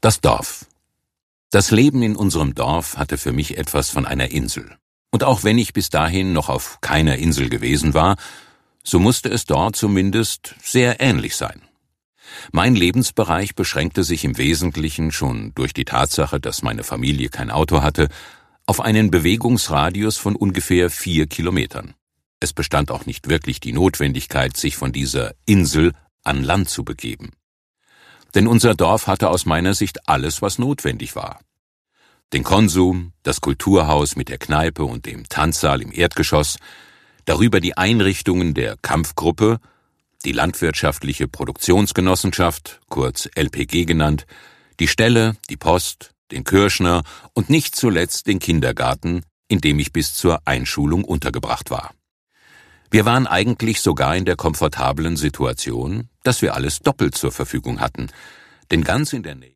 Das Dorf. Das Leben in unserem Dorf hatte für mich etwas von einer Insel. Und auch wenn ich bis dahin noch auf keiner Insel gewesen war, so musste es dort zumindest sehr ähnlich sein. Mein Lebensbereich beschränkte sich im Wesentlichen schon durch die Tatsache, dass meine Familie kein Auto hatte, auf einen Bewegungsradius von ungefähr 4 Kilometern. Es bestand auch nicht wirklich die Notwendigkeit, sich von dieser Insel an Land zu begeben. Denn unser Dorf hatte aus meiner Sicht alles, was notwendig war. Den Konsum, das Kulturhaus mit der Kneipe und dem Tanzsaal im Erdgeschoss, darüber die Einrichtungen der Kampfgruppe, die landwirtschaftliche Produktionsgenossenschaft, kurz LPG genannt, die Ställe, die Post, den Kürschner und nicht zuletzt den Kindergarten, in dem ich bis zur Einschulung untergebracht war. Wir waren eigentlich sogar in der komfortablen Situation, dass wir alles doppelt zur Verfügung hatten, denn ganz in der Nähe